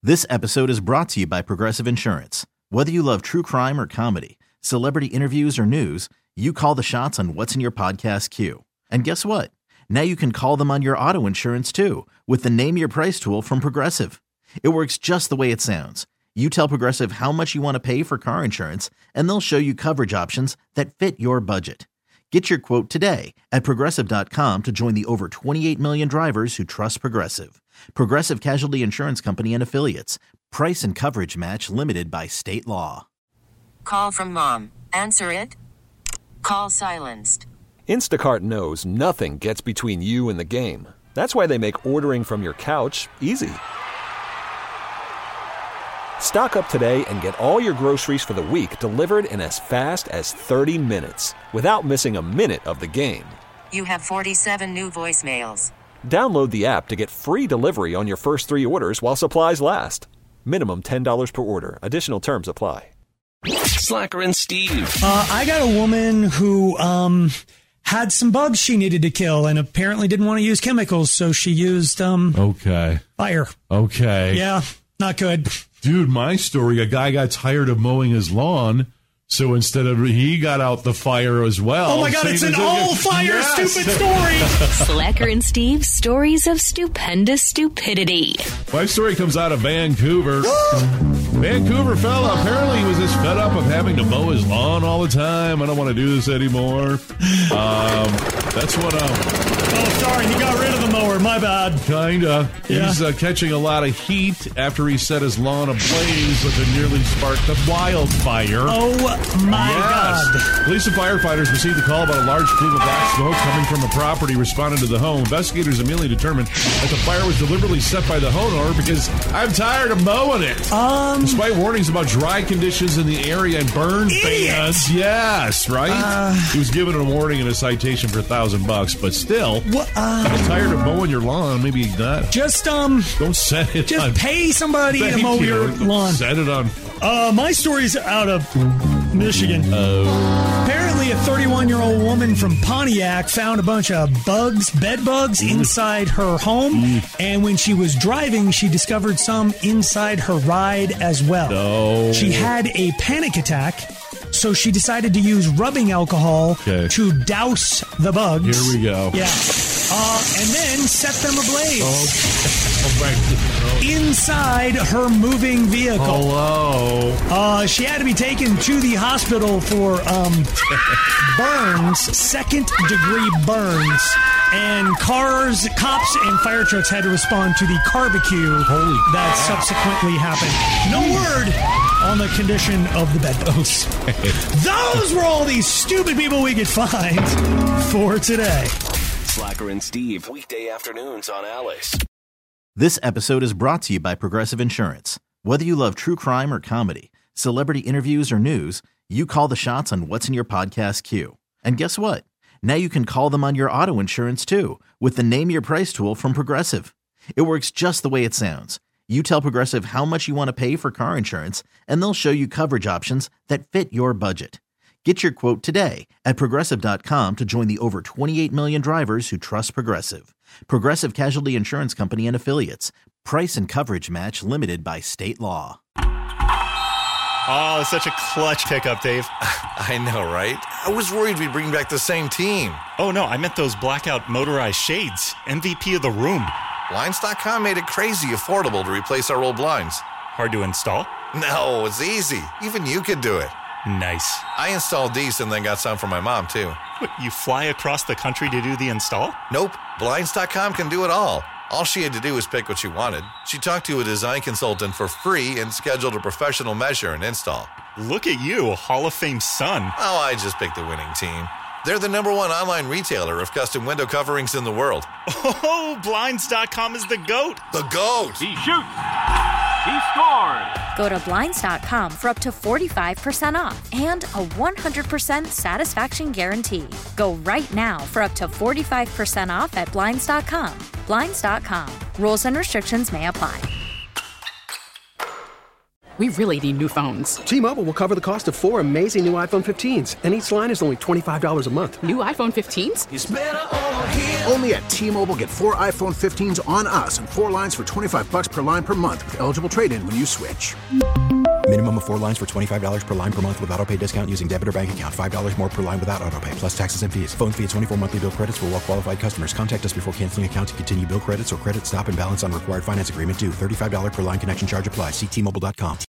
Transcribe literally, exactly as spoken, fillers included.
This episode is brought to you by Progressive Insurance. Whether you love true crime or comedy, celebrity interviews or news, you call the shots on what's in your podcast queue. And guess what? Now you can call them on your auto insurance too with the Name Your Price tool from Progressive. It works just the way it sounds. You tell Progressive how much you want to pay for car insurance, and they'll show you coverage options that fit your budget. Get your quote today at Progressive dot com to join the over twenty-eight million drivers who trust Progressive. Progressive Casualty Insurance Company and Affiliates. Price and coverage match limited by state law. Call from mom. Answer it. Call silenced. Instacart knows nothing gets between you and the game. That's why they make ordering from your couch easy. Stock up today and get all your groceries for the week delivered in as fast as thirty minutes without missing a minute of the game. You have forty-seven new voicemails. Download the app to get free delivery on your first three orders while supplies last. Minimum ten dollars per order. Additional terms apply. Slacker and Steve. Uh, I got a woman who um, had some bugs she needed to kill and apparently didn't want to use chemicals, so she used um, okay. fire. Okay. Yeah, not good. Dude, my story, a guy got tired of mowing his lawn, so instead of, he got out the fire as well. Oh my God, it's an all-fire yes. stupid story. Slacker and Steve's stories of stupendous stupidity. My story comes out of Vancouver. Vancouver fella, apparently he was just fed up of having to mow his lawn all the time. I don't want to do this anymore. Um, that's what I'm... Oh, sorry, he got rid of the mower. My bad. Kinda. Yeah. He's uh, catching a lot of heat after he set his lawn ablaze with a nearly sparked a wildfire. Oh, my yes. God. Police and firefighters received a call about a large plume of black smoke coming from a property, responded to the home. Investigators immediately determined that the fire was deliberately set by the homeowner because I'm tired of mowing it. Um, Despite warnings about dry conditions in the area and burn bans. Yes, right? Uh, he was given a warning and a citation for a thousand bucks, but still, what, uh, I'm tired of mowing your lawn. Maybe not. Just, um... Don't set it Just on... pay somebody Thank to mow you. your lawn. Set it on... Uh, my story's out of Michigan. Oh. Apparently, a thirty-one-year-old woman from Pontiac found a bunch of bugs, bed bugs, mm. inside her home. Mm. And when she was driving, she discovered some inside her ride as well. No. She had a panic attack, so she decided to use rubbing alcohol okay. to douse the bugs. Here we go. Yeah. Uh, and then set them ablaze. Oh, oh, inside her moving vehicle. Hello. Uh, she had to be taken to the hospital for um, burns, second degree burns. And cars, cops, and fire trucks had to respond to the barbecue Holy that crap. subsequently happened. No word on the condition of the bedbugs. Those were all these stupid people we could find for today. Slacker and Steve, weekday afternoons on Alice. This episode is brought to you by Progressive Insurance. Whether you love true crime or comedy, celebrity interviews or news, you call the shots on what's in your podcast queue. And guess what? Now you can call them on your auto insurance too with the Name Your Price tool from Progressive. It works just the way it sounds. You tell Progressive how much you want to pay for car insurance, and they'll show you coverage options that fit your budget. Get your quote today at Progressive dot com to join the over twenty-eight million drivers who trust Progressive. Progressive Casualty Insurance Company and Affiliates. Price and coverage match limited by state law. Oh, such a clutch pickup, Dave. I know, right? I was worried we'd bring back the same team. Oh, no, I meant those blackout motorized shades. M V P of the room. Blinds dot com made it crazy affordable to replace our old blinds. Hard to install? No, it's easy. Even you could do it. Nice. I installed these and then got some for my mom, too. What, you fly across the country to do the install? Nope. Blinds dot com can do it all. All she had to do was pick what she wanted. She talked to a design consultant for free and scheduled a professional measure and install. Look at you, a Hall of Fame son. Oh, I just picked the winning team. They're the number one online retailer of custom window coverings in the world. Oh, Blinds dot com is the GOAT. The GOAT! He shoots! He scores! Go to Blinds dot com for up to forty-five percent off and a one hundred percent satisfaction guarantee. Go right now for up to forty-five percent off at Blinds dot com. Blinds dot com. Rules and restrictions may apply. We really need new phones. T-Mobile will cover the cost of four amazing new iPhone fifteens, and each line is only twenty-five dollars a month. New iPhone fifteens? It's better over here. Only at T-Mobile, get four iPhone fifteens on us and four lines for twenty-five dollars per line per month with eligible trade-in when you switch. Minimum of four lines for twenty-five dollars per line per month with autopay discount using debit or bank account. five dollars more per line without autopay, plus taxes and fees. Phone fee at twenty-four monthly bill credits for well-qualified customers. Contact us before canceling account to continue bill credits or credit stop and balance on required finance agreement due. thirty-five dollars per line connection charge applies. See T Mobile dot com.